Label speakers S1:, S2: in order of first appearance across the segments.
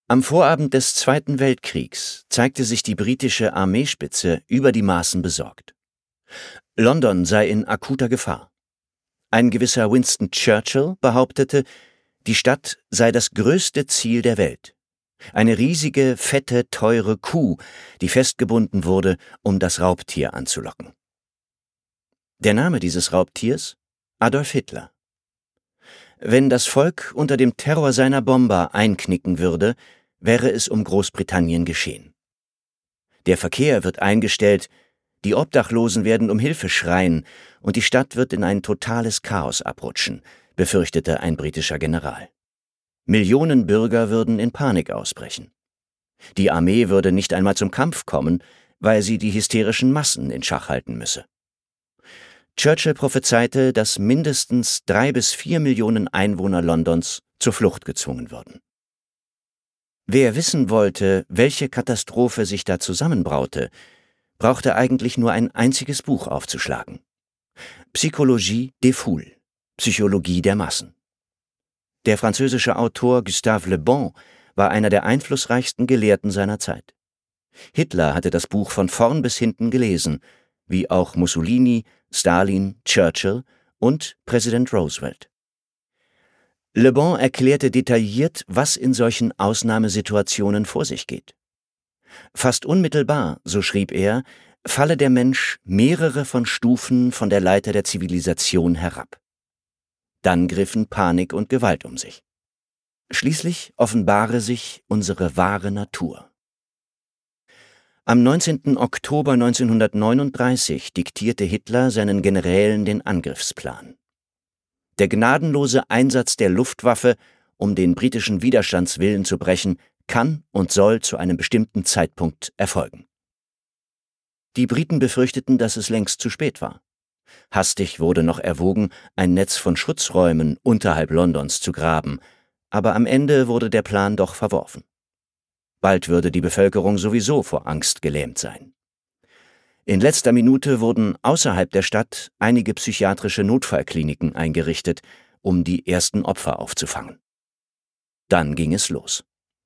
S1: Am Vorabend des Zweiten Weltkriegs zeigte sich die britische Armeespitze über die Maßen besorgt. London sei in akuter Gefahr. Ein gewisser Winston Churchill behauptete, die Stadt sei das größte Ziel der Welt. Eine riesige, fette, teure Kuh, die festgebunden wurde, um das Raubtier anzulocken. Der Name dieses Raubtiers? Adolf Hitler. Wenn das Volk unter dem Terror seiner Bomber einknicken würde, wäre es um Großbritannien geschehen. Der Verkehr wird eingestellt, die Obdachlosen werden um Hilfe schreien und die Stadt wird in ein totales Chaos abrutschen, befürchtete ein britischer General. Millionen Bürger würden in Panik ausbrechen. Die Armee würde nicht einmal zum Kampf kommen, weil sie die hysterischen Massen in Schach halten müsse. Churchill prophezeite, dass mindestens 3 bis 4 Millionen Einwohner Londons zur Flucht gezwungen würden. Wer wissen wollte, welche Katastrophe sich da zusammenbraute, brauchte eigentlich nur ein einziges Buch aufzuschlagen. Psychologie des Foules, Psychologie der Massen. Der französische Autor Gustave Le Bon war einer der einflussreichsten Gelehrten seiner Zeit. Hitler hatte das Buch von vorn bis hinten gelesen, wie auch Mussolini, Stalin, Churchill und Präsident Roosevelt. Le Bon erklärte detailliert, was in solchen Ausnahmesituationen vor sich geht. Fast unmittelbar, so schrieb er, falle der Mensch mehrere von Stufen von der Leiter der Zivilisation herab. Dann griffen Panik und Gewalt um sich. Schließlich offenbare sich unsere wahre Natur. Am 19. Oktober 1939 diktierte Hitler seinen Generälen den Angriffsplan. Der gnadenlose Einsatz der Luftwaffe, um den britischen Widerstandswillen zu brechen, kann und soll zu einem bestimmten Zeitpunkt erfolgen. Die Briten befürchteten, dass es längst zu spät war. Hastig wurde noch erwogen, ein Netz von Schutzräumen unterhalb Londons zu graben, aber am Ende wurde der Plan doch verworfen. Bald würde die Bevölkerung sowieso vor Angst gelähmt sein. In letzter Minute wurden außerhalb der Stadt einige psychiatrische Notfallkliniken eingerichtet, um die ersten Opfer aufzufangen. Dann ging es los.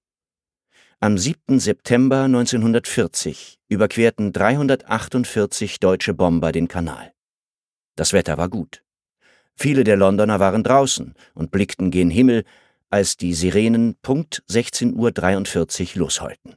S1: Am 7. September 1940 überquerten 348 deutsche Bomber den Kanal. Das Wetter war gut. Viele der Londoner waren draußen und blickten gen Himmel, als die Sirenen Punkt 16:43 Uhr losheulten.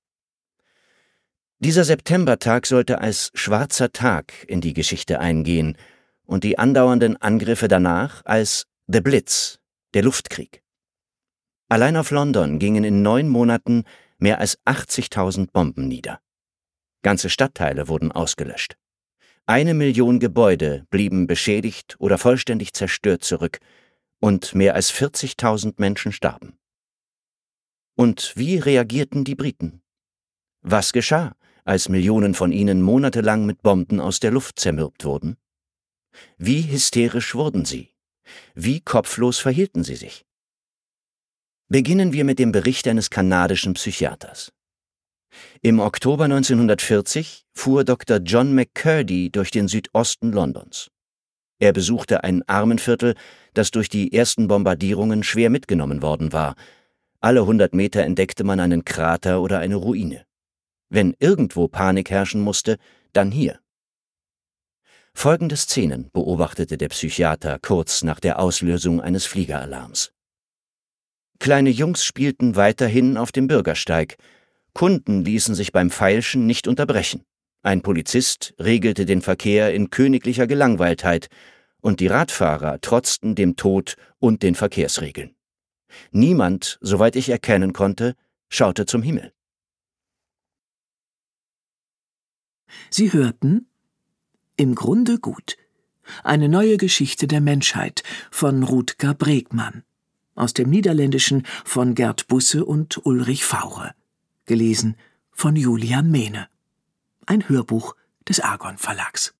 S1: Dieser Septembertag sollte als schwarzer Tag in die Geschichte eingehen und die andauernden Angriffe danach als The Blitz, der Luftkrieg. Allein auf London gingen in 9 Monaten mehr als 80.000 Bomben nieder. Ganze Stadtteile wurden ausgelöscht. 1 Million Gebäude blieben beschädigt oder vollständig zerstört zurück und mehr als 40.000 Menschen starben. Und wie reagierten die Briten? Was geschah, als Millionen von ihnen monatelang mit Bomben aus der Luft zermürbt wurden? Wie hysterisch wurden sie? Wie kopflos verhielten sie sich? Beginnen wir mit dem Bericht eines kanadischen Psychiaters. Im Oktober 1940 fuhr Dr. John McCurdy durch den Südosten Londons. Er besuchte ein Armenviertel, das durch die ersten Bombardierungen schwer mitgenommen worden war. Alle 100 Meter entdeckte man einen Krater oder eine Ruine. Wenn irgendwo Panik herrschen musste, dann hier. Folgende Szenen beobachtete der Psychiater kurz nach der Auslösung eines Fliegeralarms. Kleine Jungs spielten weiterhin auf dem Bürgersteig. Kunden ließen sich beim Feilschen nicht unterbrechen. Ein Polizist regelte den Verkehr in königlicher Gelangweiltheit und die Radfahrer trotzten dem Tod und den Verkehrsregeln. Niemand, soweit ich erkennen konnte, schaute zum Himmel.
S2: Sie hörten Im Grunde gut. Eine neue Geschichte der Menschheit von Rutger Bregmann. Aus dem Niederländischen von Gerd Busse und Ulrich Faure. Gelesen von Julian Mehne. Ein Hörbuch des Argon Verlags.